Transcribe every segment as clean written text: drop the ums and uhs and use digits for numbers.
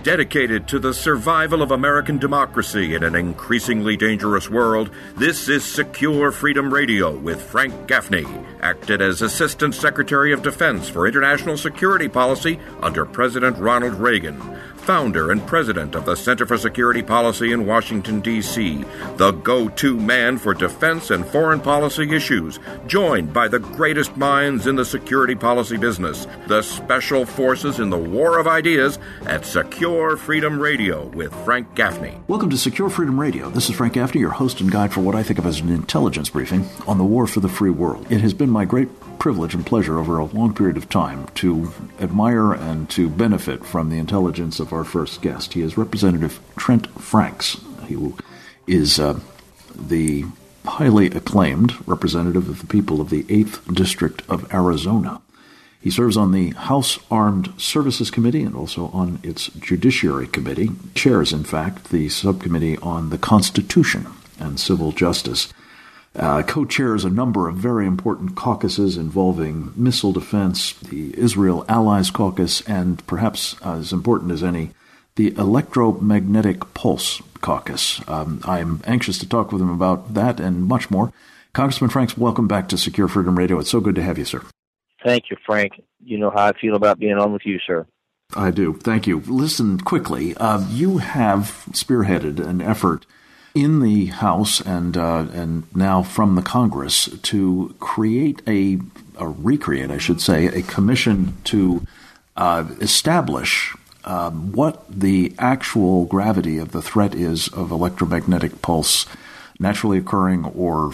Dedicated to the survival of American democracy in an increasingly dangerous world, this is Secure Freedom Radio with Frank Gaffney, acted as Assistant Secretary of Defense for International Security Policy under President Ronald Reagan. Founder and president of the Center for Security Policy in Washington, D.C., the go-to man for defense and foreign policy issues, joined by the greatest minds in the security policy business, the special forces in the war of ideas, at Secure Freedom Radio with Frank Gaffney. Welcome to Secure Freedom Radio. This is Frank Gaffney, your host and guide for what I think of as an intelligence briefing on the war for the free world. It has been my great privilege and pleasure over a long period of time to admire and to benefit from the intelligence of our first guest. He is Representative Trent Franks, who is the highly acclaimed representative of the people of the 8th District of Arizona. He serves on the House Armed Services Committee and also on its Judiciary Committee, chairs, in fact, the subcommittee on the Constitution and Civil Justice. Co-chairs a number of very important caucuses involving missile defense, the Israel Allies Caucus, and perhaps as important as any, the Electromagnetic Pulse Caucus. I'm anxious to talk with him about that and much more. Congressman Franks, welcome back to Secure Freedom Radio. It's so good to have you, sir. Thank you, Frank. You know how I feel about being on with you, sir. I do. Thank you. Listen quickly. You have spearheaded an effort in the House and now from the Congress to recreate, a commission to establish what the actual gravity of the threat is of electromagnetic pulse, naturally occurring or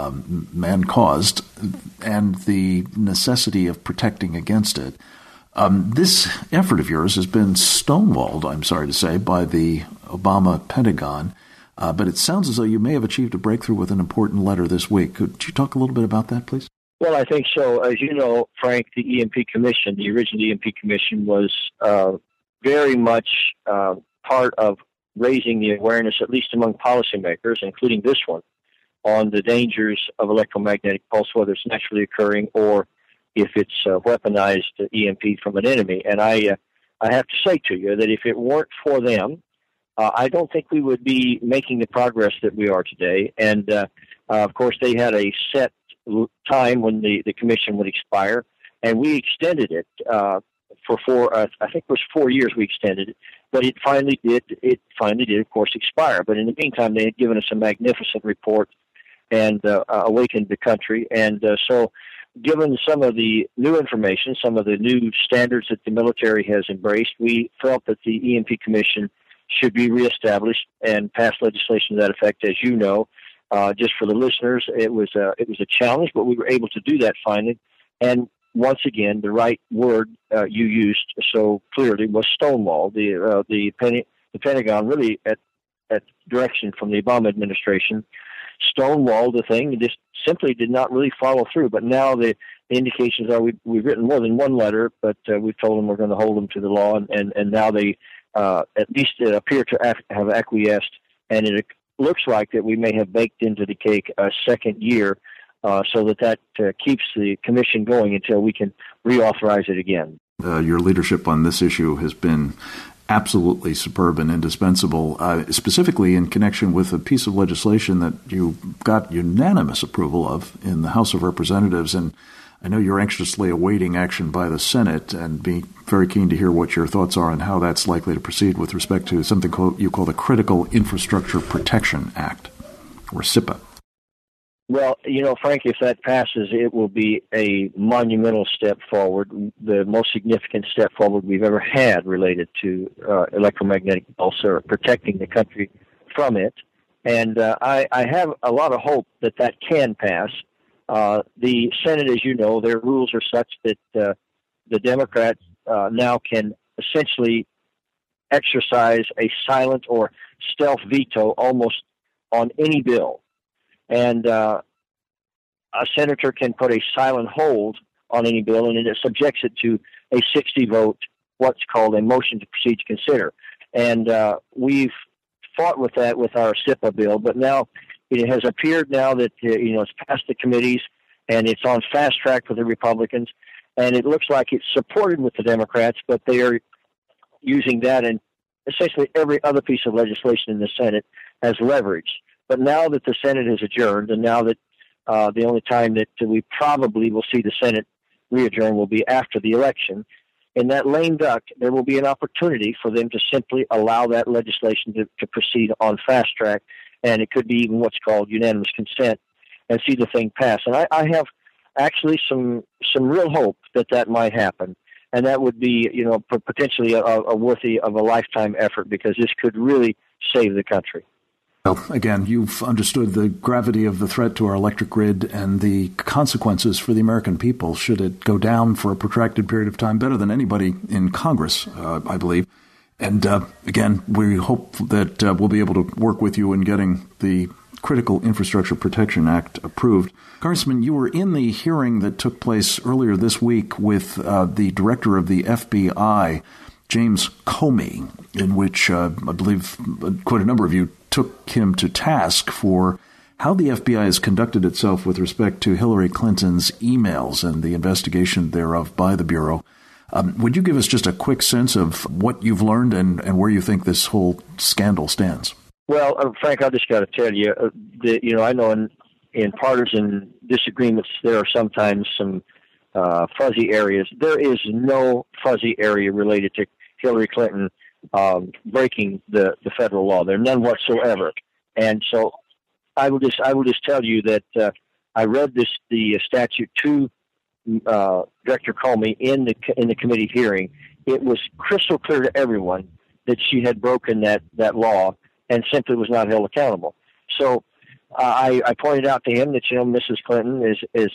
man-caused, and the necessity of protecting against it. This effort of yours has been stonewalled, I'm sorry to say, by the Obama Pentagon. But it sounds as though you may have achieved a breakthrough with an important letter this week. Could you talk a little bit about that, please? Well, I think so. As you know, Frank, the EMP Commission, the original EMP Commission, was very much part of raising the awareness, at least among policymakers, including this one, on the dangers of electromagnetic pulse, whether it's naturally occurring or if it's weaponized EMP from an enemy. And I have to say to you that if it weren't for them, I don't think we would be making the progress that we are today. And, of course, they had a set time when the commission would expire, and we extended it for I think it was 4 years we extended it, but it finally did, of course, expire. But in the meantime, they had given us a magnificent report and awakened the country. And so given some of the new information, some of the new standards that the military has embraced, we felt that the EMP Commission should be reestablished and pass legislation to that effect. As you know, just for the listeners, it was a challenge, but we were able to do that finally. And once again, the right word you used so clearly was stonewall. The Pentagon, really at direction from the Obama administration, stonewalled the thing and just simply did not really follow through. But now the indications are we've written more than one letter, but we've told them we're going to hold them to the law, and now they at least appear to have acquiesced, and it looks like that we may have baked into the cake a second year so that keeps the commission going until we can reauthorize it again. Your leadership on this issue has been absolutely superb and indispensable, specifically in connection with a piece of legislation that you got unanimous approval of in the House of Representatives. And I know you're anxiously awaiting action by the Senate, and be very keen to hear what your thoughts are on how that's likely to proceed with respect to something you call the Critical Infrastructure Protection Act, or CIPA. Well, Frank, if that passes, it will be a monumental step forward, the most significant step forward we've ever had related to electromagnetic pulse or protecting the country from it. And I have a lot of hope that can pass. The Senate, as you know, their rules are such that the Democrats now can essentially exercise a silent or stealth veto almost on any bill. And a senator can put a silent hold on any bill, and it subjects it to a 60-vote, what's called a motion to proceed to consider. And we've fought with that with our CIPA bill, but now it has appeared now that it's passed the committees and it's on fast track for the Republicans, and it looks like it's supported with the Democrats, but they are using that and essentially every other piece of legislation in the Senate as leverage. But now that the Senate has adjourned, and now that the only time that we probably will see the Senate readjourn will be after the election, in that lame duck, there will be an opportunity for them to simply allow that legislation to proceed on fast track, and it could be even what's called unanimous consent, and see the thing pass. And I have actually some real hope that might happen, and that would be, potentially a worthy of a lifetime effort, because this could really save the country. Well, again, you've understood the gravity of the threat to our electric grid and the consequences for the American people should it go down for a protracted period of time, better than anybody in Congress, I believe. And again, we hope that we'll be able to work with you in getting the Critical Infrastructure Protection Act approved. Congressman, you were in the hearing that took place earlier this week with the director of the FBI, James Comey, in which I believe quite a number of you took him to task for how the FBI has conducted itself with respect to Hillary Clinton's emails and the investigation thereof by the Bureau. Would you give us just a quick sense of what you've learned and where you think this whole scandal stands? Well, Frank, I just got to tell you, I know in partisan disagreements there are sometimes some fuzzy areas. There is no fuzzy area related to Hillary Clinton breaking the federal law. There are none whatsoever. And so I will just tell you that I read the statute to Director Comey in the committee hearing. It was crystal clear to everyone that she had broken that law and simply was not held accountable. So I pointed out to him that Mrs. Clinton is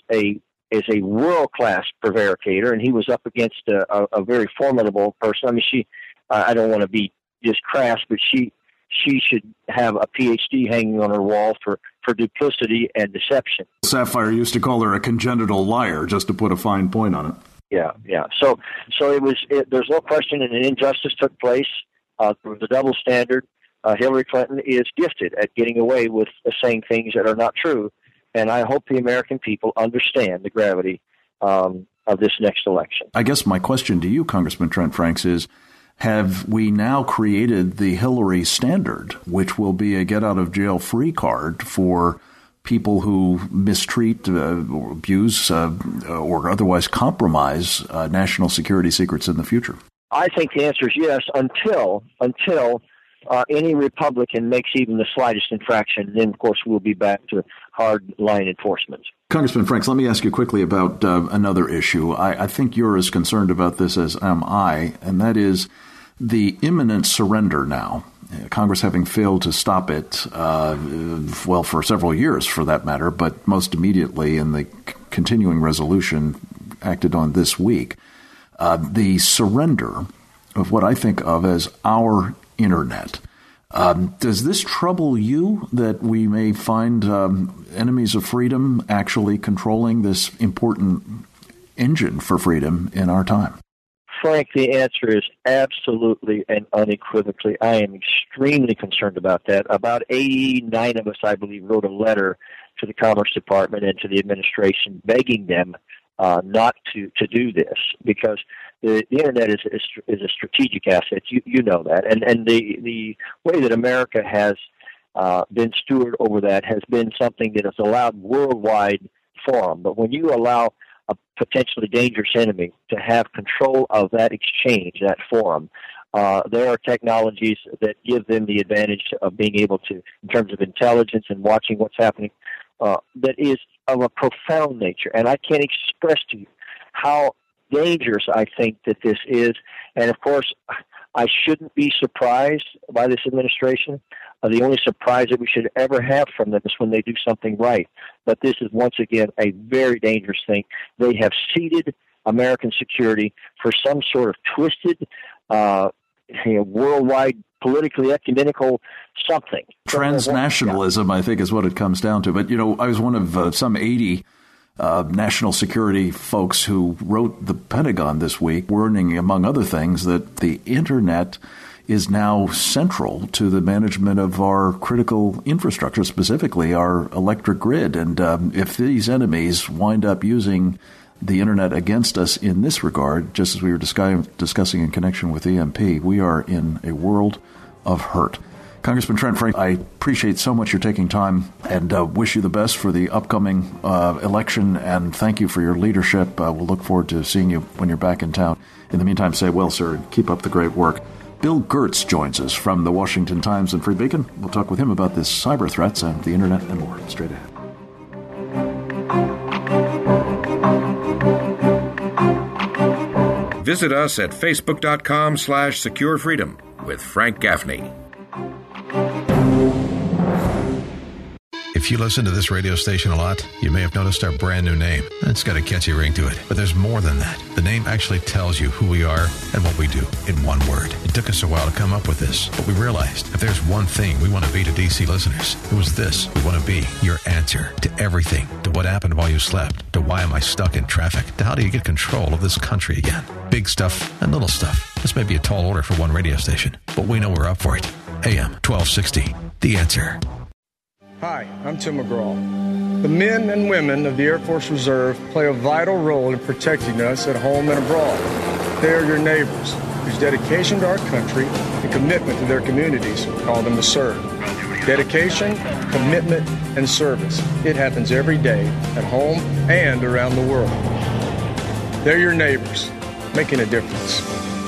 a world-class prevaricator, and he was up against a very formidable person. I mean, I don't want to be just crass, but she should have a PhD hanging on her wall for duplicity and deception. Sapphire used to call her a congenital liar, just to put a fine point on it. Yeah. So there's no question that an injustice took place. There was a double standard. Hillary Clinton is gifted at getting away with saying things that are not true, and I hope the American people understand the gravity of this next election. I guess my question to you, Congressman Trent Franks, is, have we now created the Hillary standard, which will be a get-out-of-jail-free card for people who mistreat, or abuse, or otherwise compromise national security secrets in the future? I think the answer is yes, until any Republican makes even the slightest infraction. Then, of course, we'll be back to hard-line enforcement. Congressman Franks, let me ask you quickly about another issue. I think you're as concerned about this as am I, and that is the imminent surrender now. Congress having failed to stop it, for several years for that matter, but most immediately in the continuing resolution acted on this week, the surrender of what I think of as our Internet. Does this trouble you that we may find enemies of freedom actually controlling this important engine for freedom in our time? Frank, the answer is absolutely and unequivocally. I am extremely concerned about that. About 89 of us, I believe, wrote a letter to the Commerce Department and to the administration begging them not to do this, because the Internet is a strategic asset. You know that. And the way that America has been steward over that has been something that has allowed worldwide forum. But when you allow a potentially dangerous enemy to have control of that exchange, that forum, there are technologies that give them the advantage of being able to, in terms of intelligence and watching what's happening, that is of a profound nature. And I can't express to you how dangerous I think that this is. And of course, I shouldn't be surprised by this administration. The only surprise that we should ever have from them is when they do something right. But this is, once again, a very dangerous thing. They have ceded American security for some sort of twisted, worldwide, politically ecumenical something. Transnationalism, I think, is what it comes down to. But, I was one of some 80 national security folks who wrote the Pentagon this week, warning, among other things, that the Internet is now central to the management of our critical infrastructure, specifically our electric grid. And if these enemies wind up using the Internet against us in this regard, just as we were discussing in connection with EMP. We are in a world of hurt. Congressman Trent Frank, I appreciate so much your taking time and wish you the best for the upcoming election, and thank you for your leadership. We'll look forward to seeing you when you're back in town. In the meantime, say well, sir, and keep up the great work. Bill Gertz joins us from the Washington Times and Free Beacon. We'll talk with him about this cyber threats and the Internet and more. Straight ahead. Visit us at facebook.com/securefreedom with Frank Gaffney. If you listen to this radio station a lot, you may have noticed our brand new name. It's got a catchy ring to it. But there's more than that. The name actually tells you who we are and what we do in one word. It took us a while to come up with this, but we realized if there's one thing we want to be to DC listeners, it was this. We want to be your answer to everything, to what happened while you slept, to why am I stuck in traffic, to how do you get control of this country again. Big stuff and little stuff. This may be a tall order for one radio station, but we know we're up for it. AM 1260, The Answer. Hi, I'm Tim McGraw. The men and women of the Air Force Reserve play a vital role in protecting us at home and abroad. They are your neighbors, whose dedication to our country and commitment to their communities call them to serve. Dedication, commitment, and service. It happens every day, at home and around the world. They're your neighbors, making a difference.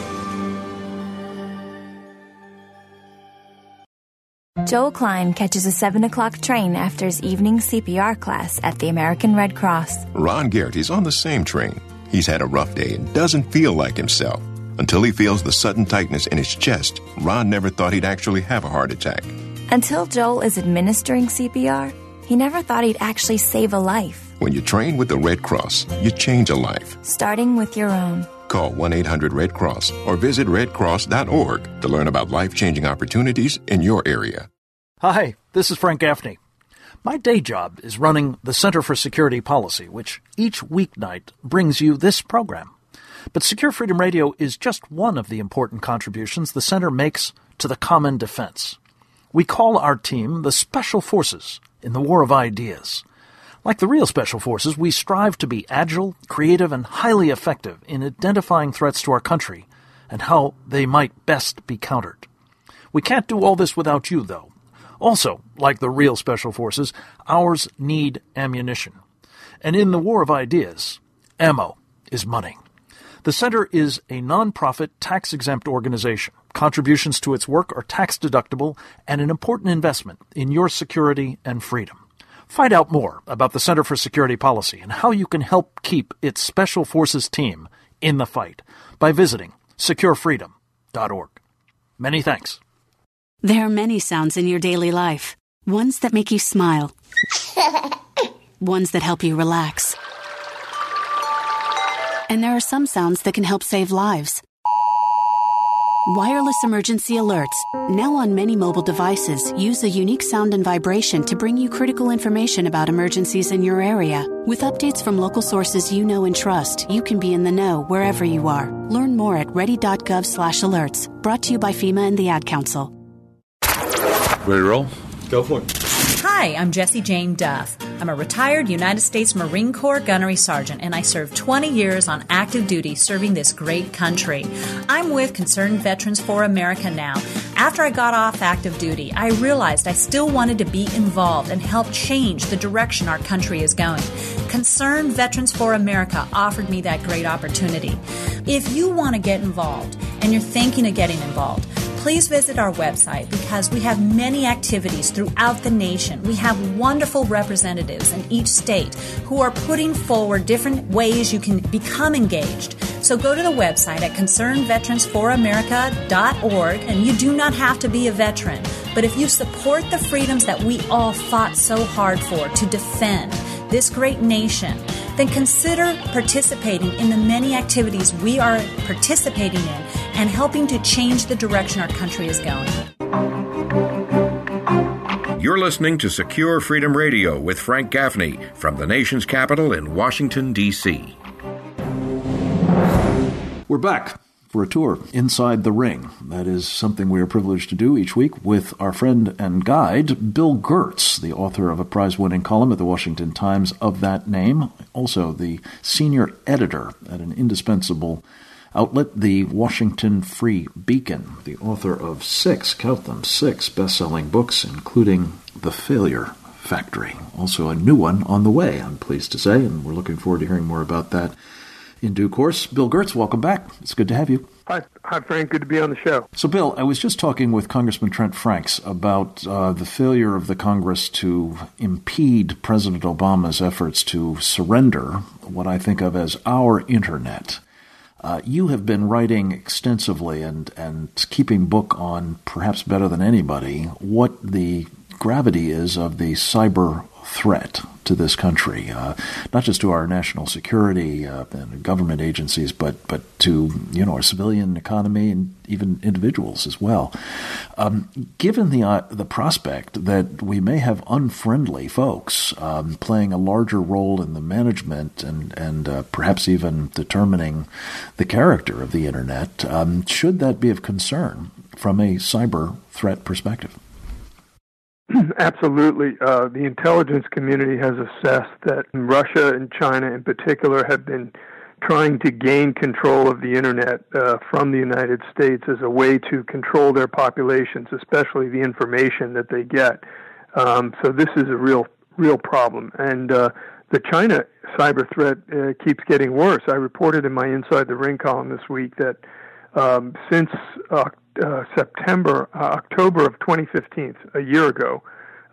Joel Klein catches a 7 o'clock train after his evening CPR class at the American Red Cross. Ron Garrett is on the same train. He's had a rough day and doesn't feel like himself. Until he feels the sudden tightness in his chest, Ron never thought he'd actually have a heart attack. Until Joel is administering CPR, he never thought he'd actually save a life. When you train with the Red Cross, you change a life. Starting with your own. Call 1-800-RED-CROSS or visit redcross.org to learn about life-changing opportunities in your area. Hi, this is Frank Gaffney. My day job is running the Center for Security Policy, which each weeknight brings you this program. But Secure Freedom Radio is just one of the important contributions the Center makes to the common defense. We call our team the Special Forces in the War of Ideas. Like the real Special Forces, we strive to be agile, creative, and highly effective in identifying threats to our country and how they might best be countered. We can't do all this without you, though. Also, like the real Special Forces, ours need ammunition. And in the War of Ideas, ammo is money. The Center is a non-profit, tax-exempt organization. Contributions to its work are tax-deductible and an important investment in your security and freedom. Find out more about the Center for Security Policy and how you can help keep its Special Forces team in the fight by visiting securefreedom.org. Many thanks. There are many sounds in your daily life. Ones that make you smile. Ones that help you relax. And there are some sounds that can help save lives. Wireless emergency alerts, now on many mobile devices, use a unique sound and vibration to bring you critical information about emergencies in your area. With updates from local sources you know and trust, you can be in the know wherever you are. Learn more at ready.gov/alerts. Brought to you by FEMA and the Ad Council. Ready to roll? Go for it. Hi, I'm Jessie Jane Duff. I'm a retired United States Marine Corps gunnery sergeant, and I served 20 years on active duty serving this great country. I'm with Concerned Veterans for America now. After I got off active duty, I realized I still wanted to be involved and help change the direction our country is going. Concerned Veterans for America offered me that great opportunity. If you want to get involved and you're thinking of getting involved, please visit our website because we have many activities throughout the nation. We have wonderful representatives in each state who are putting forward different ways you can become engaged. So go to the website at concernedveteransforamerica.org, and you do not have to be a veteran. But if you support the freedoms that we all fought so hard for to defend this great nation, then consider participating in the many activities we are participating in and helping to change the direction our country is going. You're listening to Secure Freedom Radio with Frank Gaffney from the nation's capital in Washington, D.C. We're back. for a tour inside the ring. That is something we are privileged to do each week with our friend and guide, Bill Gertz, the author of a prize-winning column at the Washington Times of that name, also the senior editor at an indispensable outlet, the Washington Free Beacon, the author of 6 best-selling books, including The Failure Factory. Also a new one on the way, I'm pleased to say, and we're looking forward to hearing more about that in due course. Bill Gertz, welcome back. It's good to have you. Hi, Frank. Good to be on the show. So, Bill, I was just talking with Congressman Trent Franks about the failure of the Congress to impede President Obama's efforts to surrender what I think of as our Internet. You have been writing extensively and keeping book on, perhaps better than anybody, what the gravity is of the cyber threat to this country, not just to our national security and government agencies, but to our civilian economy and even individuals as well. Given the prospect that we may have unfriendly folks playing a larger role in the management and perhaps even determining the character of the Internet, should that be of concern from a cyber threat perspective? Absolutely. The intelligence community has assessed that Russia and China in particular have been trying to gain control of the Internet from the United States as a way to control their populations, especially the information that they get. So this is a real problem. And the China cyber threat keeps getting worse. I reported in my Inside the Ring column this week that since October of 2015, a year ago,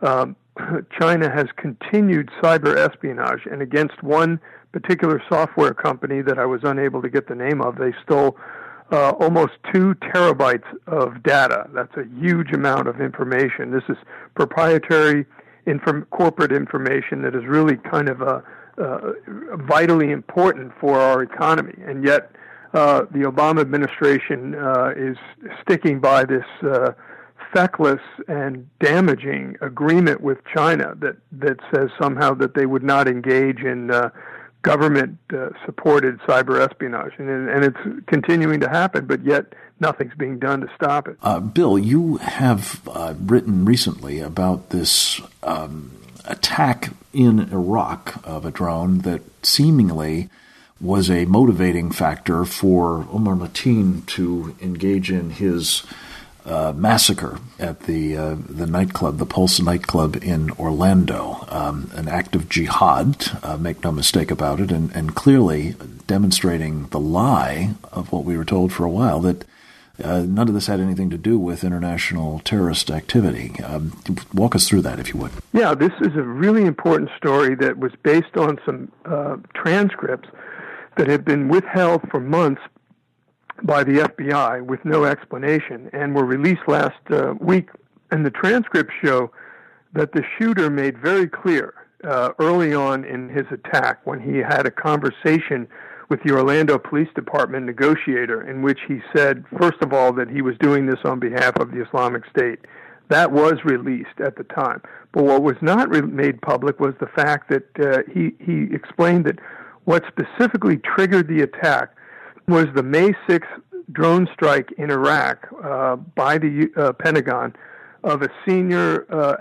China has continued cyber espionage, and against one particular software company that I was unable to get the name of, they stole almost 2 terabytes of data. That's a huge amount of information. This is proprietary corporate information that is really kind of vitally important for our economy, and yet the Obama administration is sticking by this feckless and damaging agreement with China that says somehow that they would not engage in government-supported cyber espionage. And it's continuing to happen, but yet nothing's being done to stop it. Bill, you have written recently about this attack in Iraq of a drone that seemingly was a motivating factor for Omar Mateen to engage in his massacre at the nightclub, the Pulse nightclub in Orlando, an act of jihad, make no mistake about it, and clearly demonstrating the lie of what we were told for a while, that none of this had anything to do with international terrorist activity. Walk us through that, if you would. Yeah, this is a really important story that was based on some transcripts that had been withheld for months by the FBI with no explanation and were released last week. And the transcripts show that the shooter made very clear early on in his attack, when he had a conversation with the Orlando Police Department negotiator, in which he said, first of all, that he was doing this on behalf of the Islamic State. That was released at the time. But what was not made public was the fact that he explained that what specifically triggered the attack was the May 6th drone strike in Iraq by the Pentagon of a senior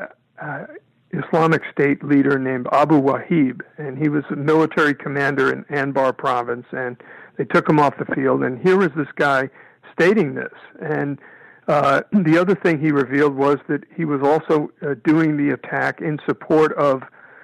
Islamic State leader named Abu Wahib, and he was a military commander in Anbar province, and they took him off the field, and here was this guy stating this. And the other thing he revealed was that he was also doing the attack in support of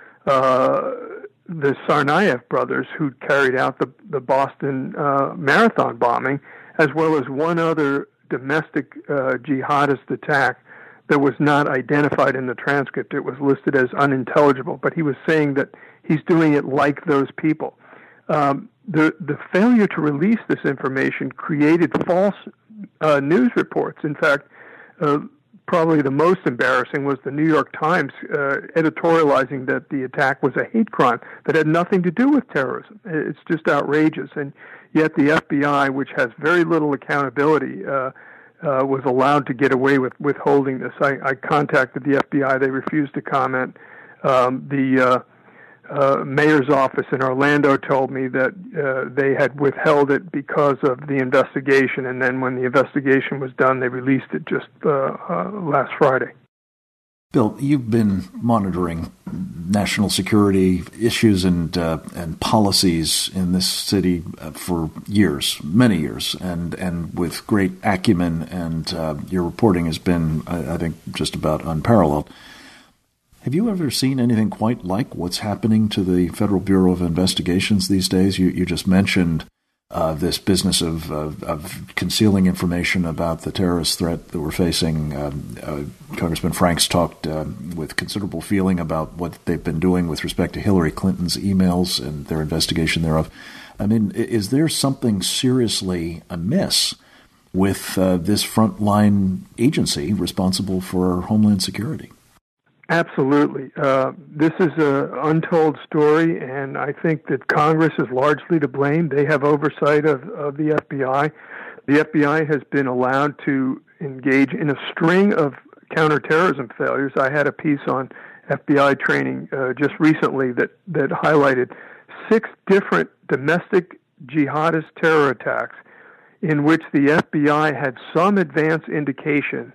the Tsarnaev brothers, who carried out the Boston Marathon bombing, as well as one other domestic jihadist attack that was not identified in the transcript. It was listed as unintelligible, but he was saying that he's doing it like those people. The failure to release this information created false news reports. In fact, probably the most embarrassing was the New York Times editorializing that the attack was a hate crime that had nothing to do with terrorism. It's just outrageous. And yet the FBI, which has very little accountability, was allowed to get away with withholding this. I contacted the FBI. They refused to comment. The mayor's office in Orlando told me that they had withheld it because of the investigation, and then when the investigation was done, they released it just last Friday. Bill, you've been monitoring national security issues and policies in this city for years, many years, and with great acumen, and your reporting has been, I think, just about unparalleled. Have you ever seen anything quite like what's happening to the Federal Bureau of Investigations these days? You just mentioned this business of concealing information about the terrorist threat that we're facing. Congressman Franks talked with considerable feeling about what they've been doing with respect to Hillary Clinton's emails and their investigation thereof. I mean, is there something seriously amiss with this frontline agency responsible for Homeland Security? Absolutely. This is an untold story, and I think that Congress is largely to blame. They have oversight of the FBI. The FBI has been allowed to engage in a string of counterterrorism failures. I had a piece on FBI training just recently that highlighted 6 different domestic jihadist terror attacks in which the FBI had some advance indication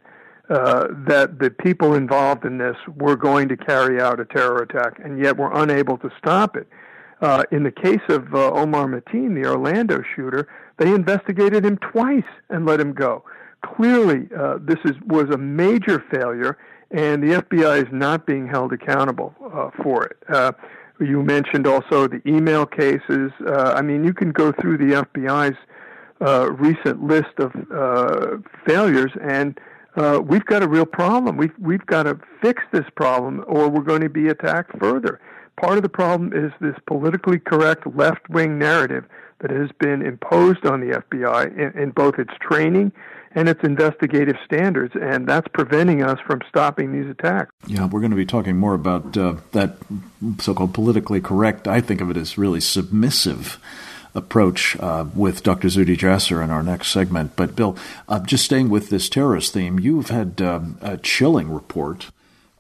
that the people involved in this were going to carry out a terror attack, and yet were unable to stop it. In the case of Omar Mateen, the Orlando shooter, they investigated him twice and let him go. Clearly, this was a major failure, and the FBI is not being held accountable for it. You mentioned also the email cases. I mean, you can go through the FBI's recent list of failures, and we've got a real problem. We've got to fix this problem, or we're going to be attacked further. Part of the problem is this politically correct left-wing narrative that has been imposed on the FBI in both its training and its investigative standards, and that's preventing us from stopping these attacks. Yeah, we're going to be talking more about that so-called politically correct, I think of it as really submissive approach with Dr. Zuhdi Jasser in our next segment. But Bill, just staying with this terrorist theme, you've had a chilling report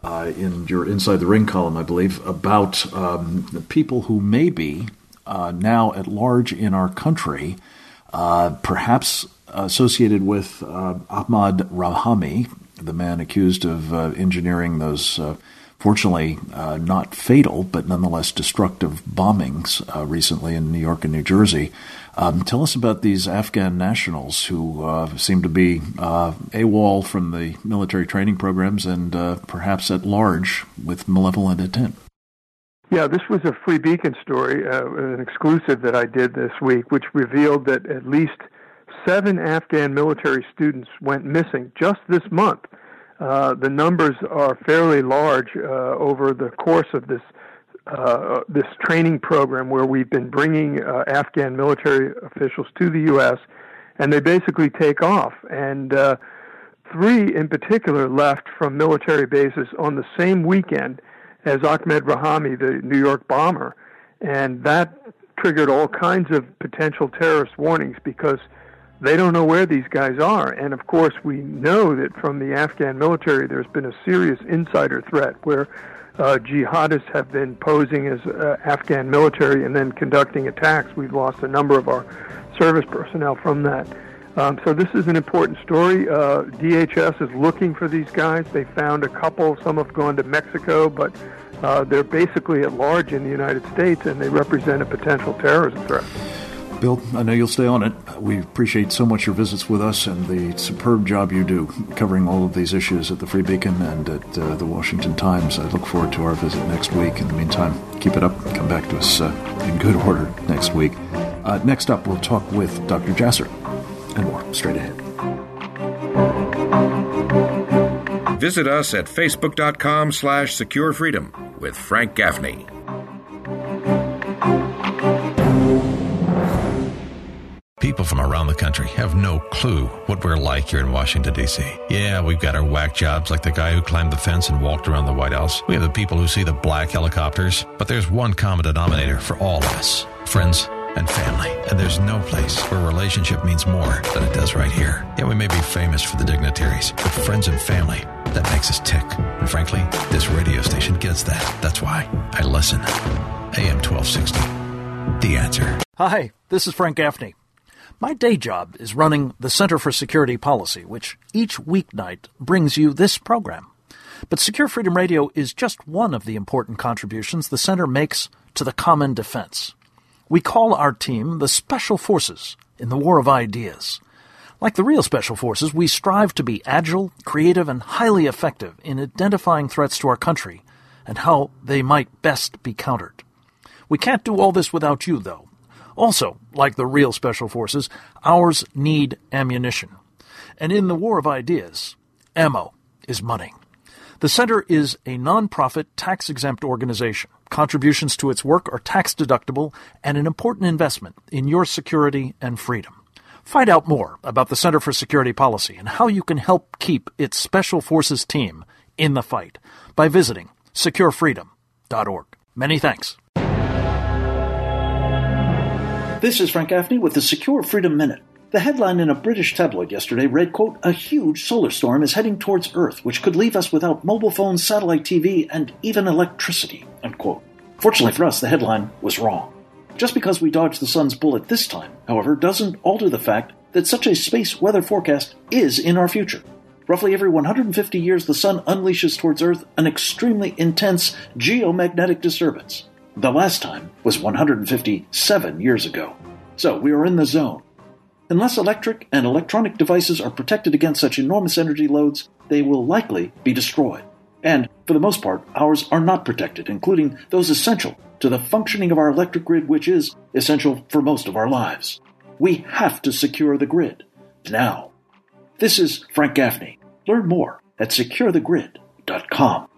in your Inside the Ring column, I believe, about the people who may be now at large in our country, perhaps associated with Ahmad Rahami, the man accused of engineering those fortunately not fatal, but nonetheless destructive bombings recently in New York and New Jersey. Tell us about these Afghan nationals who seem to be AWOL from the military training programs and perhaps at large with malevolent intent. Yeah, this was a Free Beacon story, an exclusive that I did this week, which revealed that at least 7 Afghan military students went missing just this month. The numbers are fairly large over the course of this training program, where we've been bringing Afghan military officials to the U.S., and they basically take off. And 3 in particular left from military bases on the same weekend as Ahmed Rahami, the New York bomber, and that triggered all kinds of potential terrorist warnings because they don't know where these guys are. And of course, we know that from the Afghan military, there's been a serious insider threat where jihadists have been posing as Afghan military and then conducting attacks. We've lost a number of our service personnel from that. So this is an important story. DHS is looking for these guys. They found a couple. Some have gone to Mexico, but they're basically at large in the United States, and they represent a potential terrorism threat. Bill, I know you'll stay on it. We appreciate so much your visits with us and the superb job you do covering all of these issues at the Free Beacon and at the Washington Times. I look forward to our visit next week. In the meantime, keep it up. Come back to us in good order next week. Next up, we'll talk with Dr. Jasser and more straight ahead. Visit us at facebook.com/securefreedom with Frank Gaffney. People from around the country have no clue what we're like here in Washington, D.C. Yeah, we've got our whack jobs like the guy who climbed the fence and walked around the White House. We have the people who see the black helicopters. But there's one common denominator for all of us: friends and family. And there's no place where relationship means more than it does right here. Yeah, we may be famous for the dignitaries, but friends and family That makes us tick. And frankly, this radio station gets that. That's why I listen. AM 1260. The Answer. Hi, this is Frank Gaffney. My day job is running the Center for Security Policy, which each weeknight brings you this program. But Secure Freedom Radio is just one of the important contributions the Center makes to the common defense. We call our team the Special Forces in the War of Ideas. Like the real Special Forces, we strive to be agile, creative, and highly effective in identifying threats to our country and how they might best be countered. We can't do all this without you, though. Also, like the real Special Forces, ours need ammunition. And in the War of Ideas, ammo is money. The Center is a non-profit, tax-exempt organization. Contributions to its work are tax-deductible and an important investment in your security and freedom. Find out more about the Center for Security Policy and how you can help keep its Special Forces team in the fight by visiting securefreedom.org. Many thanks. This is Frank Gaffney with the Secure Freedom Minute. The headline in a British tabloid yesterday read, quote, "A huge solar storm is heading towards Earth, which could leave us without mobile phones, satellite TV, and even electricity," unquote. Fortunately for us, the headline was wrong. Just because we dodged the sun's bullet this time, however, doesn't alter the fact that such a space weather forecast is in our future. Roughly every 150 years, the sun unleashes towards Earth an extremely intense geomagnetic disturbance. The last time was 157 years ago. So we are in the zone. Unless electric and electronic devices are protected against such enormous energy loads, they will likely be destroyed. And, for the most part, ours are not protected, including those essential to the functioning of our electric grid, which is essential for most of our lives. We have to secure the grid. Now. This is Frank Gaffney. Learn more at securethegrid.com.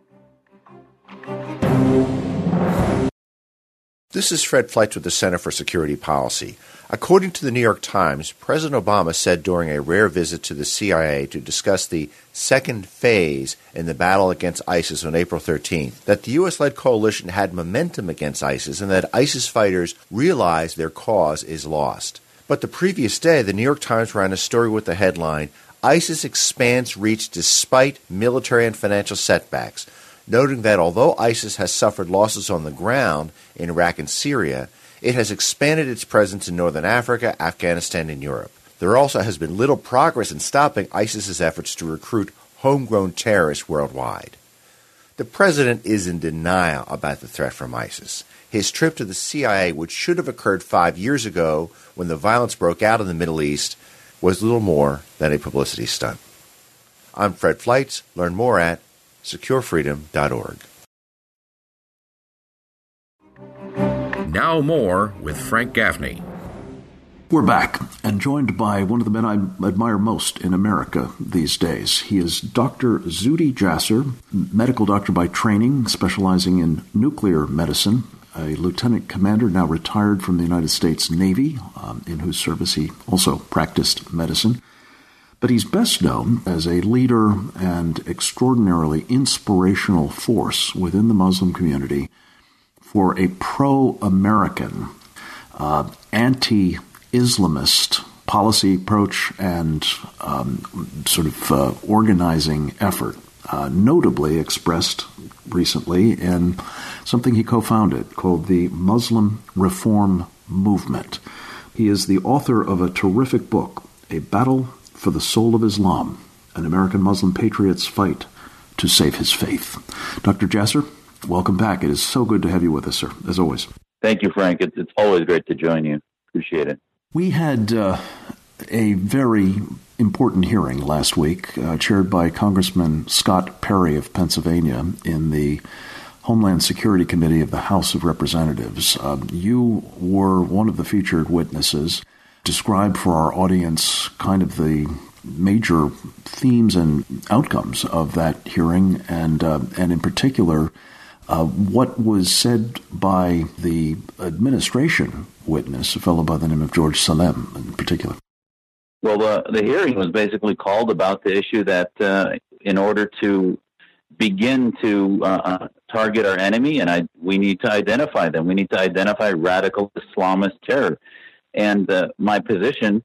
This is Fred Fleitz with the Center for Security Policy. According to the New York Times, President Obama said during a rare visit to the CIA to discuss the second phase in the battle against ISIS on April 13th that the U.S.-led coalition had momentum against ISIS and that ISIS fighters realized their cause is lost. But the previous day, the New York Times ran a story with the headline, "ISIS expands reach despite military and financial setbacks," noting that although ISIS has suffered losses on the ground in Iraq and Syria, it has expanded its presence in northern Africa, Afghanistan, and Europe. There also has been little progress in stopping ISIS's efforts to recruit homegrown terrorists worldwide. The president is in denial about the threat from ISIS. His trip to the CIA, which should have occurred 5 years ago when the violence broke out in the Middle East, was little more than a publicity stunt. I'm Fred Fleitz. Learn more at securefreedom.org. Now more with Frank Gaffney. We're back and joined by one of the men I admire most in America these days. He is Dr. Zuhdi Jasser, medical doctor by training, specializing in nuclear medicine, a lieutenant commander now retired from the United States Navy, in whose service he also practiced medicine. But he's best known as a leader and extraordinarily inspirational force within the Muslim community for a pro-American, anti-Islamist policy approach and organizing effort, notably expressed recently in something he co-founded called the Muslim Reform Movement. He is the author of a terrific book, A Battle for the Soul of Islam, an American Muslim patriot's fight to save his faith. Dr. Jasser, welcome back. It is so good to have you with us, sir, as always. Thank you, Frank. It's always great to join you. Appreciate it. We had a very important hearing last week, chaired by Congressman Scott Perry of Pennsylvania in the Homeland Security Committee of the House of Representatives. You were one of the featured witnesses. Describe for our audience kind of the major themes and outcomes of that hearing, and in particular, what was said by the administration witness, a fellow by the name of George Salem in particular. Well, the hearing was basically called about the issue that in order to begin to target our enemy, and we need to identify them. We need to identify radical Islamist terror. And my position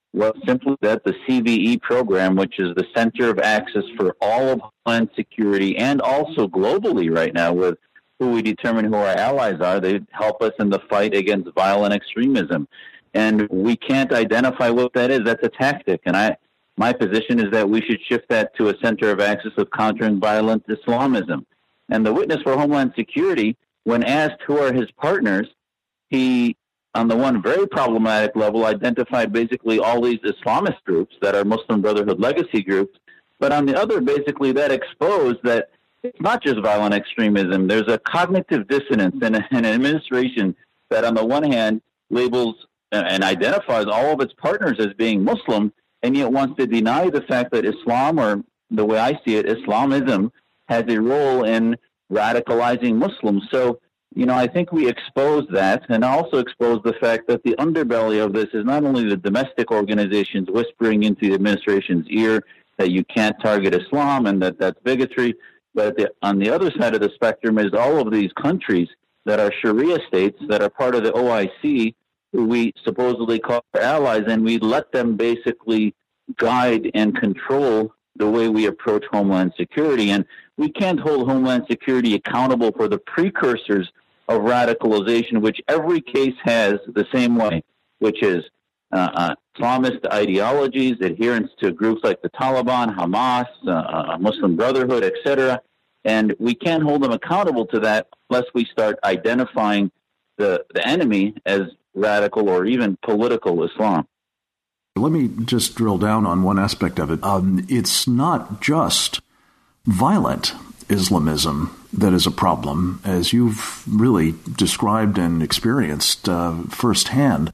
was simply that the CVE program, which is the Center of Access for all of Homeland Security and also globally right now with who we determine who our allies are, they help us in the fight against violent extremism. And we can't identify what that is. That's a tactic. And my position is that we should shift that to a Center of Access of countering violent Islamism. And the witness for Homeland Security, when asked who are his partners, he, on the one very problematic level, identified basically all these Islamist groups that are Muslim Brotherhood legacy groups. But on the other, basically that exposed that it's not just violent extremism. There's a cognitive dissonance in an administration that on the one hand labels and identifies all of its partners as being Muslim, and yet wants to deny the fact that Islam, or the way I see it, Islamism, has a role in radicalizing Muslims. So, I think we expose that, and also expose the fact that the underbelly of this is not only the domestic organizations whispering into the administration's ear that you can't target Islam and that's bigotry, but on the other side of the spectrum is all of these countries that are Sharia states that are part of the OIC, who we supposedly call our allies, and we let them basically guide and control the way we approach Homeland Security. And we can't hold Homeland Security accountable for the precursors of radicalization, which every case has the same way, which is Islamist ideologies, adherence to groups like the Taliban, Hamas, Muslim Brotherhood, etc. And we can't hold them accountable to that unless we start identifying the enemy as radical or even political Islam. Let me just drill down on one aspect of it. It's not just violent Islamism that is a problem, as you've really described and experienced firsthand.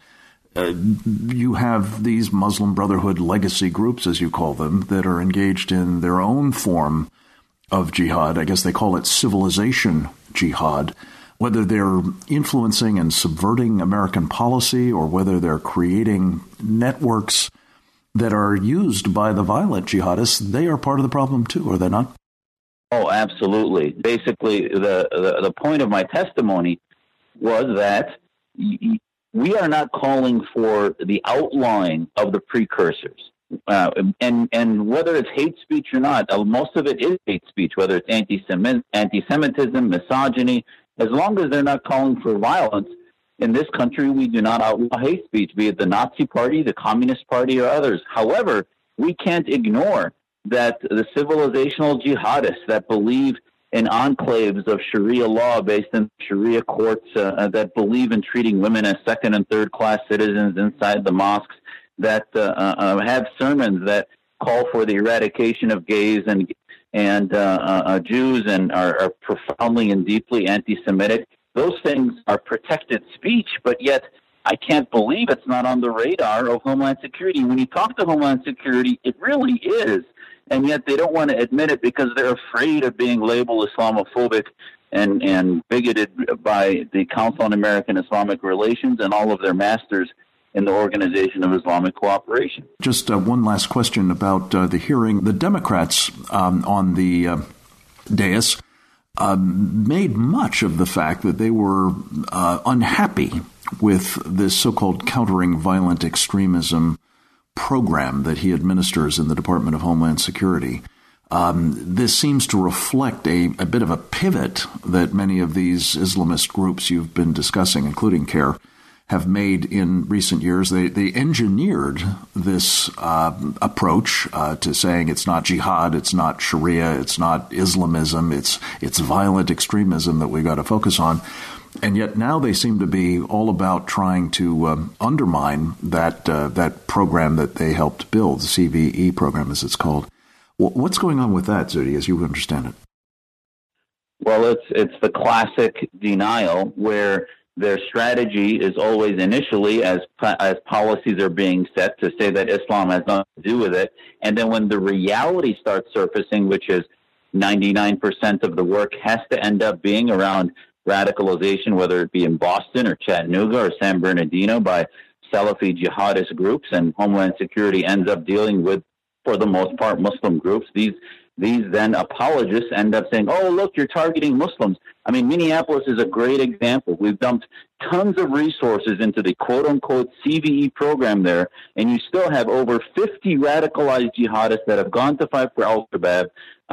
You have these Muslim Brotherhood legacy groups, as you call them, that are engaged in their own form of jihad. I guess they call it civilization jihad. Whether they're influencing and subverting American policy or whether they're creating networks that are used by the violent jihadists, they are part of the problem too, are they not? Oh, absolutely. Basically, the point of my testimony was that we are not calling for the outlawing of the precursors. And whether it's hate speech or not, most of it is hate speech, whether it's anti-Semitism, misogyny. As long as they're not calling for violence, in this country, we do not outlaw hate speech, be it the Nazi Party, the Communist Party, or others. However, we can't ignore that the civilizational jihadists that believe in enclaves of Sharia law based in Sharia courts, that believe in treating women as second and third class citizens inside the mosques, that have sermons that call for the eradication of gays and Jews and are profoundly and deeply anti-Semitic. Those things are protected speech, but yet I can't believe it's not on the radar of Homeland Security. When you talk to Homeland Security, it really is, and yet they don't want to admit it because they're afraid of being labeled Islamophobic and bigoted by the Council on American Islamic Relations and all of their masters in the Organization of Islamic Cooperation. Just one last question about the hearing. The Democrats on the dais made much of the fact that they were unhappy with this so-called countering violent extremism program that he administers in the Department of Homeland Security. This seems to reflect a bit of a pivot that many of these Islamist groups you've been discussing, including CAIR, have made in recent years. They engineered this approach to saying it's not jihad, it's not Sharia, it's not Islamism, it's violent extremism that we got to focus on. And yet now they seem to be all about trying to undermine that program that they helped build, the CVE program as it's called. What's going on with that, Zuhdi, as you understand it? Well, it's the classic denial where their strategy is always initially, as policies are being set, to say that Islam has nothing to do with it. And then when the reality starts surfacing, which is 99% of the work has to end up being around radicalization, whether it be in Boston or Chattanooga or San Bernardino by Salafi jihadist groups, and Homeland Security ends up dealing with, for the most part, Muslim groups. These these then apologists end up saying, oh, look, you're targeting Muslims. I mean, Minneapolis is a great example. We've dumped tons of resources into the quote-unquote CVE program there, and you still have over 50 radicalized jihadists that have gone to fight for Al-Shabaab,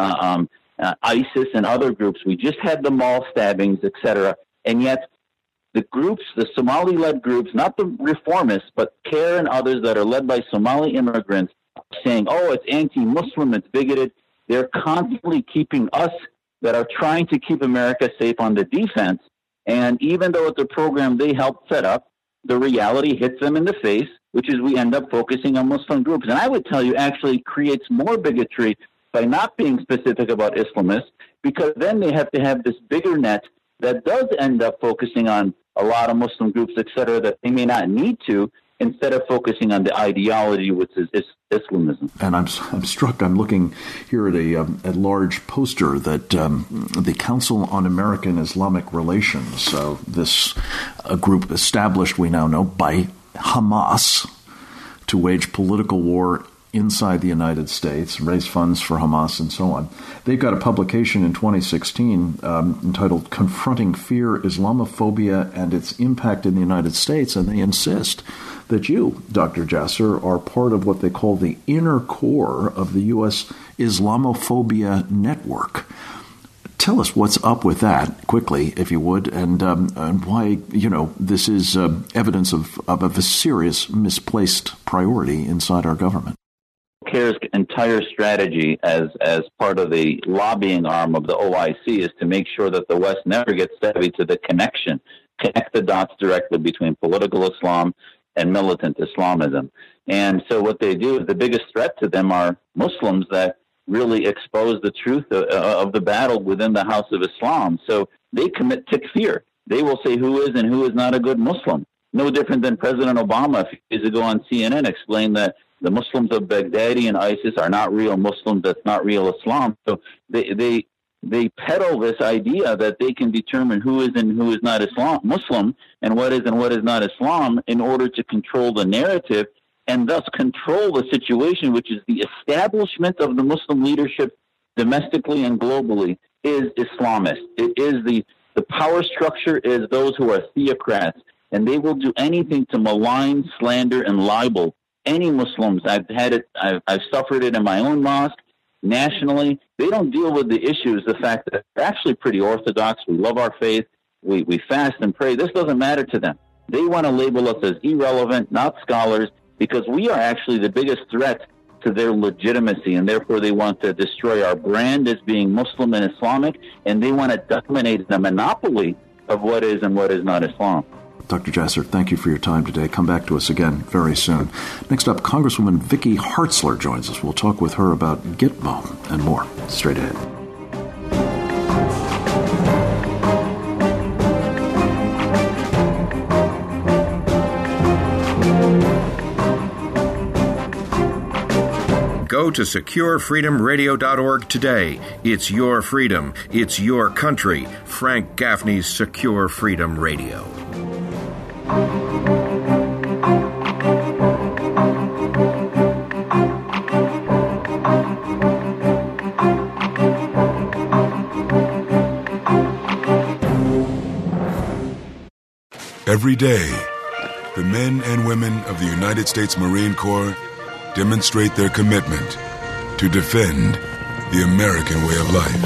ISIS, and other groups. We just had the mall stabbings, etc., and yet the groups, the Somali-led groups, not the reformists, but CARE and others that are led by Somali immigrants, are saying, oh, it's anti-Muslim, it's bigoted. They're constantly keeping us that are trying to keep America safe on the defense. And even though it's a program they helped set up, the reality hits them in the face, which is we end up focusing on Muslim groups. And I would tell you actually creates more bigotry by not being specific about Islamists, because then they have to have this bigger net that does end up focusing on a lot of Muslim groups, et cetera, that they may not need to, instead of focusing on the ideology, which is Islamism. And I'm struck. I'm looking here at a large poster that the Council on American Islamic Relations, this group established, we now know, by Hamas to wage political war inside the United States, raise funds for Hamas and so on. They've got a publication in 2016 entitled Confronting Fear, Islamophobia, and Its Impact in the United States, and they insist that you, Dr. Jasser, are part of what they call the inner core of the U.S. Islamophobia network. Tell us what's up with that, quickly, if you would, and why, this is evidence of a serious misplaced priority inside our government. CARE's entire strategy as part of the lobbying arm of the OIC is to make sure that the West never gets savvy to the connect the dots directly between political Islam and militant Islamism. And so what they do is the biggest threat to them are Muslims that really expose the truth of the battle within the House of Islam. So they commit takfir. They will say who is and who is not a good Muslim. No different than President Obama a few days ago on CNN explained that the Muslims of Baghdadi and ISIS are not real Muslims. That's not real Islam. So they peddle this idea that they can determine who is and who is not Muslim, and what is not Islam, in order to control the narrative and thus control the situation, which is the establishment of the Muslim leadership domestically and globally is Islamist. It is the power structure is those who are theocrats, and they will do anything to malign, slander, and libel any Muslims. I've suffered it in my own mosque. Nationally, they don't deal with the issues, the fact that they're actually pretty orthodox. We love our faith. We fast and pray. This doesn't matter to them. They want to label us as irrelevant, not scholars, because we are actually the biggest threat to their legitimacy, and therefore they want to destroy our brand as being Muslim and Islamic, and they want to dominate the monopoly of what is and what is not Islam. Dr. Jasser, thank you for your time today. Come back to us again very soon. Next up, Congresswoman Vicky Hartzler joins us. We'll talk with her about Gitmo and more. Straight ahead. Go to SecureFreedomRadio.org today. It's your freedom. It's your country. Frank Gaffney's Secure Freedom Radio. Every day, the men and women of the United States Marine Corps demonstrate their commitment to defend the American way of life.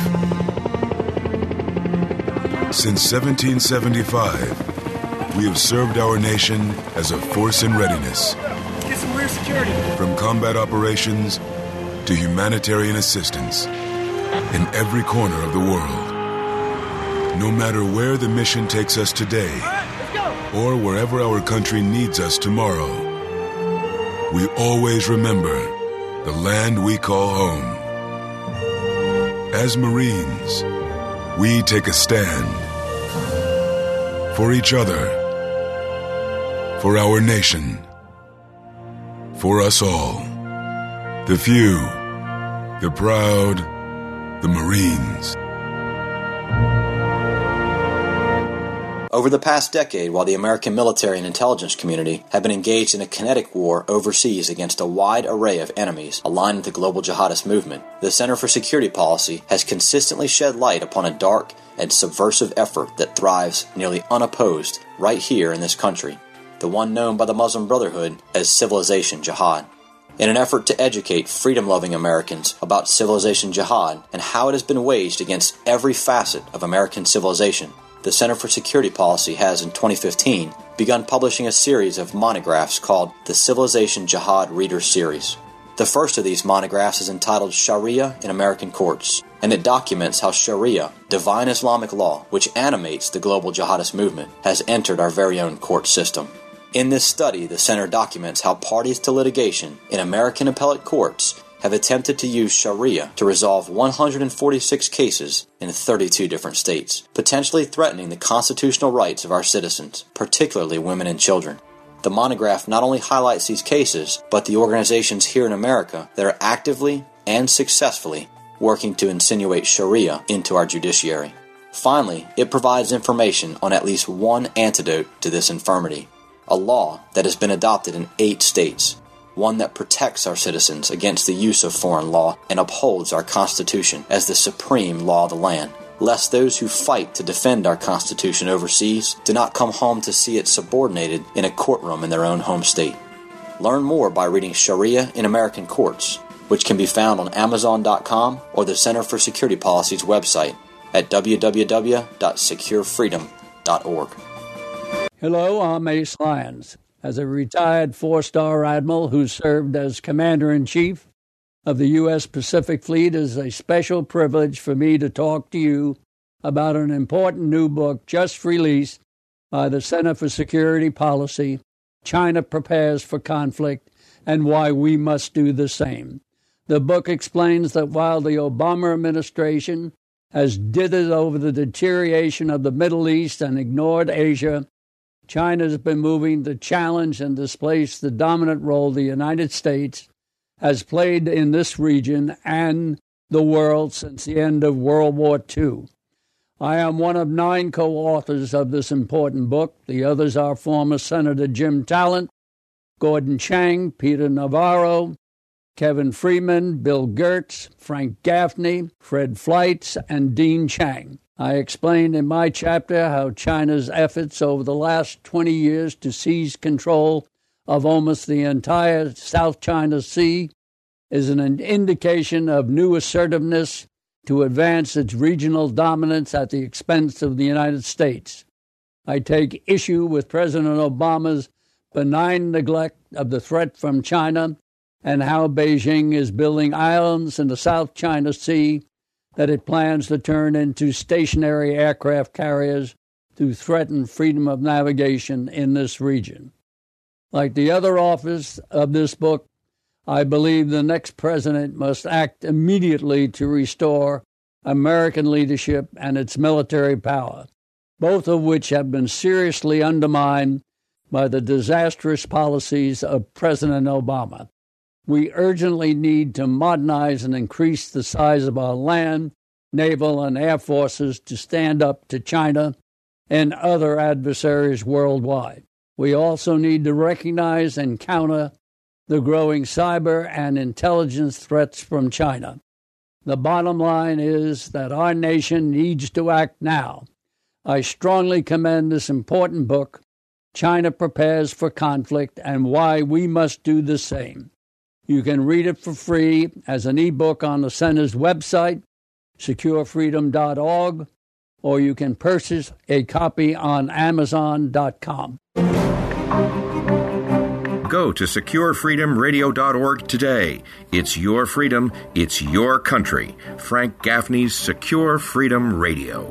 Since 1775, we have served our nation as a force in readiness. Get some rear security. From combat operations to humanitarian assistance in every corner of the world. No matter where the mission takes us today, or wherever our country needs us tomorrow, we always remember the land we call home. As Marines, we take a stand for each other, for our nation, for us all. The few, the proud, the Marines. Over the past decade, while the American military and intelligence community have been engaged in a kinetic war overseas against a wide array of enemies aligned with the global jihadist movement, the Center for Security Policy has consistently shed light upon a dark and subversive effort that thrives nearly unopposed right here in this country, the one known by the Muslim Brotherhood as Civilization Jihad. In an effort to educate freedom-loving Americans about Civilization Jihad and how it has been waged against every facet of American civilization, the Center for Security Policy has, in 2015, begun publishing a series of monographs called the Civilization Jihad Reader Series. The first of these monographs is entitled Sharia in American Courts, and it documents how Sharia, divine Islamic law, which animates the global jihadist movement, has entered our very own court system. In this study, the Center documents how parties to litigation in American appellate courts have attempted to use Sharia to resolve 146 cases in 32 different states, potentially threatening the constitutional rights of our citizens, particularly women and children. The monograph not only highlights these cases, but the organizations here in America that are actively and successfully working to insinuate Sharia into our judiciary. Finally, it provides information on at least one antidote to this infirmity, a law that has been adopted in 8 states, one that protects our citizens against the use of foreign law and upholds our Constitution as the supreme law of the land, lest those who fight to defend our Constitution overseas do not come home to see it subordinated in a courtroom in their own home state. Learn more by reading Sharia in American Courts, which can be found on Amazon.com or the Center for Security Policy's website at www.securefreedom.org. Hello, I'm Ace Lyons. As a retired 4-star admiral who served as Commander-in-Chief of the U.S. Pacific Fleet, it is a special privilege for me to talk to you about an important new book just released by the Center for Security Policy, China Prepares for Conflict, and Why We Must Do the Same. The book explains that while the Obama administration has dithered over the deterioration of the Middle East and ignored Asia, China has been moving to challenge and displace the dominant role the United States has played in this region and the world since the end of World War II. I am one of 9 co-authors of this important book. The others are former Senator Jim Talent, Gordon Chang, Peter Navarro, Kevin Freeman, Bill Gertz, Frank Gaffney, Fred Fleitz, and Dean Chang. I explained in my chapter how China's efforts over the last 20 years to seize control of almost the entire South China Sea is an indication of new assertiveness to advance its regional dominance at the expense of the United States. I take issue with President Obama's benign neglect of the threat from China and how Beijing is building islands in the South China Sea that it plans to turn into stationary aircraft carriers to threaten freedom of navigation in this region. Like the other authors of this book, I believe the next president must act immediately to restore American leadership and its military power, both of which have been seriously undermined by the disastrous policies of President Obama. We urgently need to modernize and increase the size of our land, naval, and air forces to stand up to China and other adversaries worldwide. We also need to recognize and counter the growing cyber and intelligence threats from China. The bottom line is that our nation needs to act now. I strongly commend this important book, China Prepares for Conflict, and Why We Must Do the Same. You can read it for free as an ebook on the Center's website, securefreedom.org, or you can purchase a copy on Amazon.com. Go to securefreedomradio.org today. It's your freedom, it's your country. Frank Gaffney's Secure Freedom Radio.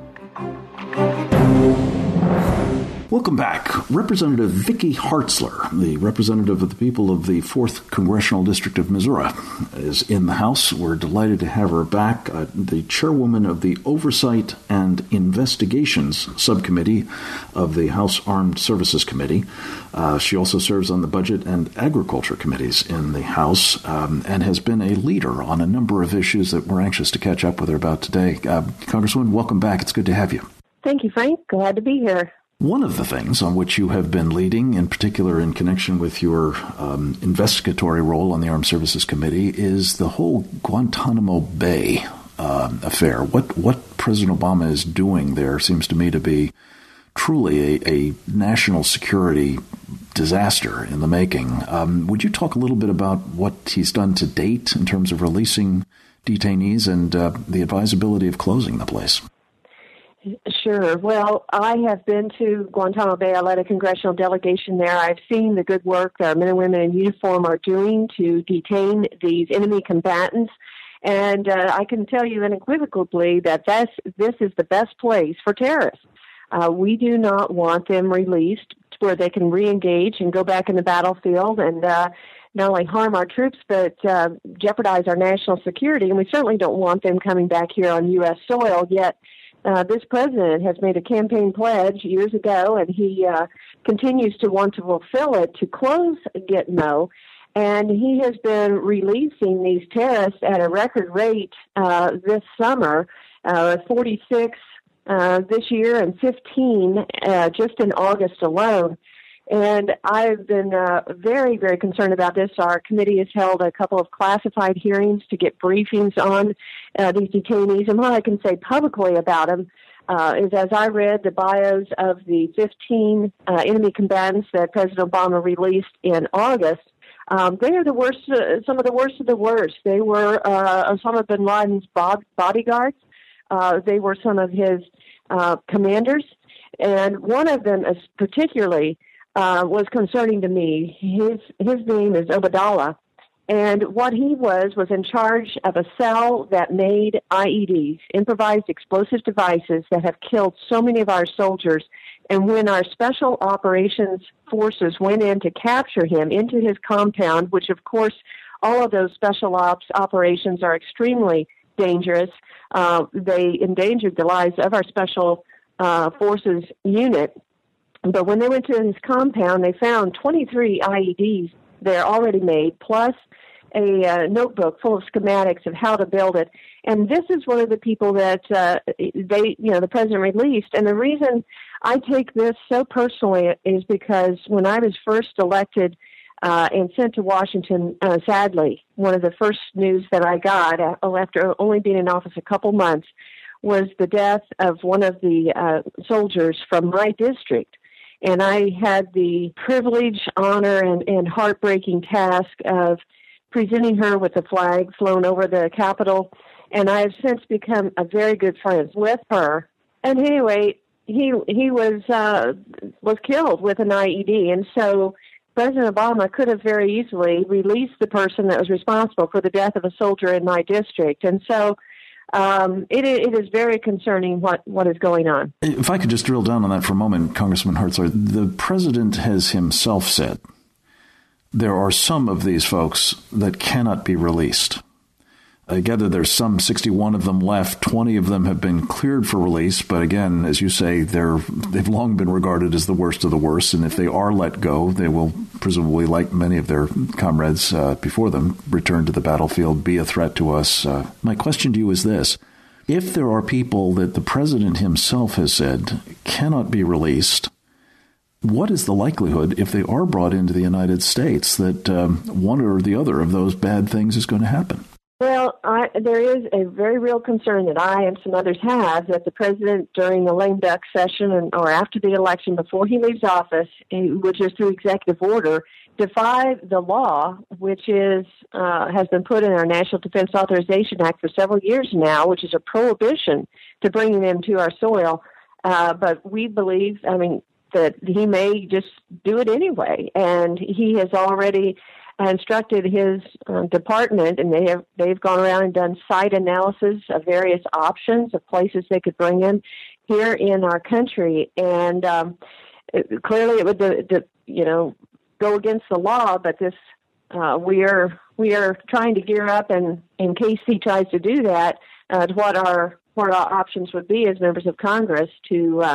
Welcome back. Representative Vicky Hartzler, the representative of the people of the 4th Congressional District of Missouri, is in the House. We're delighted to have her back. The chairwoman of the Oversight and Investigations Subcommittee of the House Armed Services Committee. She also serves on the Budget and Agriculture Committees in the House and has been a leader on a number of issues that we're anxious to catch up with her about today. Congresswoman, welcome back. It's good to have you. Thank you, Frank. Glad to be here. One of the things on which you have been leading, in particular in connection with your investigatory role on the Armed Services Committee, is the whole Guantanamo Bay affair. What President Obama is doing there seems to me to be truly a national security disaster in the making. Would you talk a little bit about what he's done to date in terms of releasing detainees and the advisability of closing the place? Sure. Well, I have been to Guantanamo Bay. I led a congressional delegation there. I've seen the good work that our men and women in uniform are doing to detain these enemy combatants. And I can tell you unequivocally that this is the best place for terrorists. We do not want them released where they can reengage and go back in the battlefield and not only harm our troops, but jeopardize our national security. And we certainly don't want them coming back here on U.S. soil. Yet this president has made a campaign pledge years ago, and he continues to want to fulfill it to close Gitmo. And he has been releasing these terrorists at a record rate this summer, 46 this year and 15 just in August alone. And I've been very, very concerned about this. Our committee has held a couple of classified hearings to get briefings on these detainees. And what I can say publicly about them is, as I read the bios of the 15 enemy combatants that President Obama released in August, they are the worst, some of the worst of the worst. They were Osama bin Laden's bodyguards. They were some of his commanders. And one of them particularly was concerning to me. His name is Obadallah. And what he was in charge of a cell that made IEDs, improvised explosive devices that have killed so many of our soldiers. And when our special operations forces went in to capture him into his compound, which of course all of those special ops operations are extremely dangerous, they endangered the lives of our special forces unit. But when they went to his compound, they found 23 IEDs there already made, plus a notebook full of schematics of how to build it. And this is one of the people that the president released. And the reason I take this so personally is because when I was first elected and sent to Washington, sadly, one of the first news that I got after only being in office a couple months was the death of one of the soldiers from my district. And I had the privilege, honor, and heartbreaking task of presenting her with the flag flown over the Capitol. And I have since become a very good friend with her. And anyway, he was killed with an IED. And so President Obama could have very easily released the person that was responsible for the death of a soldier in my district. And so it is very concerning what is going on. If I could just drill down on that for a moment, Congressman Hartzler, the president has himself said there are some of these folks that cannot be released. I gather there's some 61 of them left. 20 of them have been cleared for release. But again, as you say, they've long been regarded as the worst of the worst. And if they are let go, they will presumably, like many of their comrades before them, return to the battlefield, be a threat to us. My question to you is this. If there are people that the president himself has said cannot be released, what is the likelihood, if they are brought into the United States, that one or the other of those bad things is going to happen? Well, there is a very real concern that I and some others have that the president, during the lame duck session or after the election, before he leaves office, which is through executive order, defy the law, which has been put in our National Defense Authorization Act for several years now, which is a prohibition to bringing them to our soil. But we believe, that he may just do it anyway, and he has already instructed his department, and they've gone around and done site analysis of various options of places they could bring in here in our country. And clearly, it would go against the law. But this we are trying to gear up, and in case he tries to do that, what our options would be as members of Congress to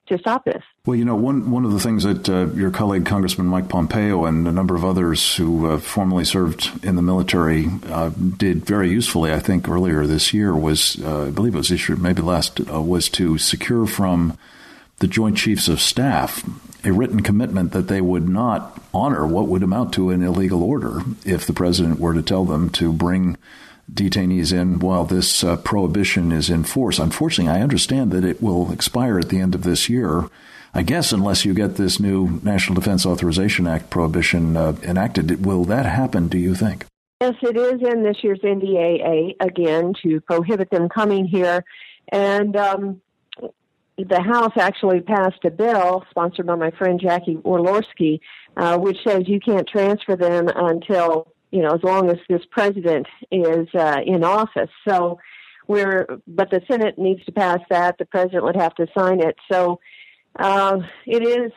stop this. Well, one of the things that your colleague, Congressman Mike Pompeo, and a number of others who formerly served in the military did very usefully, I think, earlier this year was, I believe it was issued maybe last, was to secure from the Joint Chiefs of Staff a written commitment that they would not honor what would amount to an illegal order if the president were to tell them to bring detainees in while this prohibition is in force. Unfortunately, I understand that it will expire at the end of this year, I guess, unless you get this new National Defense Authorization Act prohibition enacted. Will that happen, do you think? Yes, it is in this year's NDAA, again, to prohibit them coming here. And the House actually passed a bill sponsored by my friend Jackie Orlowski, which says you can't transfer them until, as long as this president is in office. So but the Senate needs to pass that. The president would have to sign it. So it is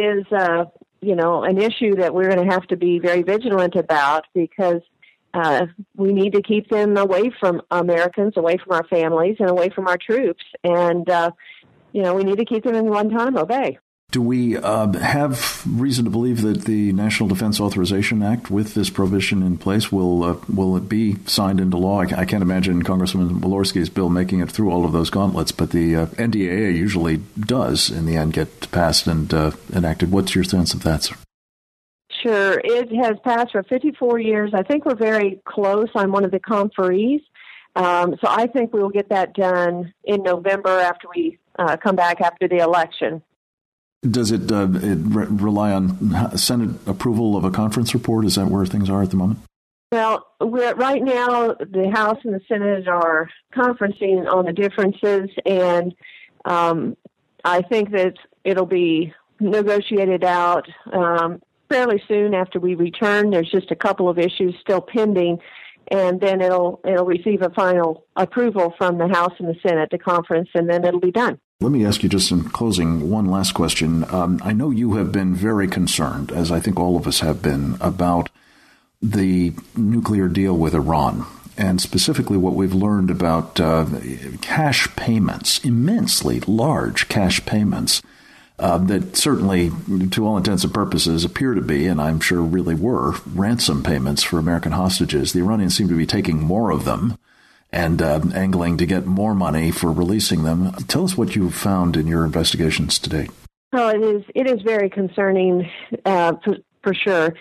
an issue that we're going to have to be very vigilant about, because we need to keep them away from Americans, away from our families, and away from our troops. And, we need to keep them in Guantanamo Bay. Do we have reason to believe that the National Defense Authorization Act, with this prohibition in place, will it be signed into law? I can't imagine Congressman Walorski's bill making it through all of those gauntlets, but the NDAA usually does, in the end, get passed and enacted. What's your sense of that, sir? Sure. It has passed for 54 years. I think we're very close on one of the conferees. So I think we will get that done in November after we come back after the election. Does it rely on Senate approval of a conference report? Is that where things are at the moment? Well, right now the House and the Senate are conferencing on the differences, and I think that it'll be negotiated out fairly soon after we return. There's just a couple of issues still pending, and then it'll receive a final approval from the House and the Senate, the conference, and then it'll be done. Let me ask you just in closing one last question. I know you have been very concerned, as I think all of us have been, about the nuclear deal with Iran, and specifically what we've learned about cash payments, immensely large cash payments, that certainly, to all intents and purposes, appear to be, and I'm sure really were, ransom payments for American hostages. The Iranians seem to be taking more of them and angling to get more money for releasing them. Tell us what you've found in your investigations to date. Well, it is very concerning, for sure.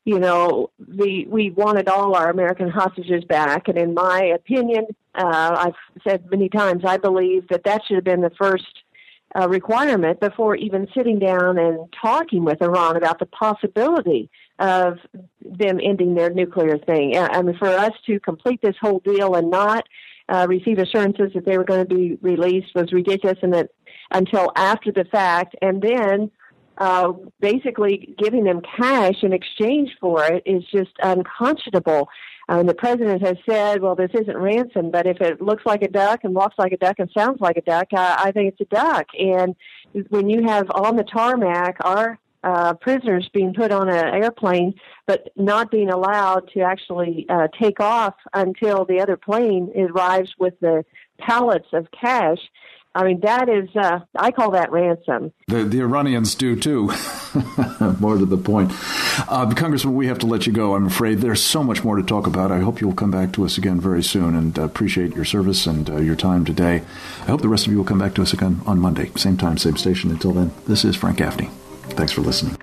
We wanted all our American hostages back, and in my opinion, I've said many times, I believe that should have been the first requirement before even sitting down and talking with Iran about the possibility of them ending their nuclear thing. I mean, for us to complete this whole deal and not receive assurances that they were going to be released was ridiculous, and that until after the fact, and then basically giving them cash in exchange for it is just unconscionable. The president has said, well, this isn't ransom, but if it looks like a duck and walks like a duck and sounds like a duck, I think it's a duck. And when you have on the tarmac our prisoners being put on an airplane, but not being allowed to actually take off until the other plane arrives with the pallets of cash, I mean, that is, I call that ransom. The Iranians do, too. More to the point. Congressman, we have to let you go, I'm afraid. There's so much more to talk about. I hope you'll come back to us again very soon, and appreciate your service and your time today. I hope the rest of you will come back to us again on Monday. Same time, same station. Until then, this is Frank Gaffney. Thanks for listening.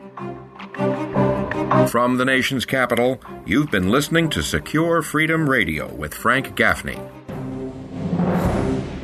From the nation's capital, you've been listening to Secure Freedom Radio with Frank Gaffney.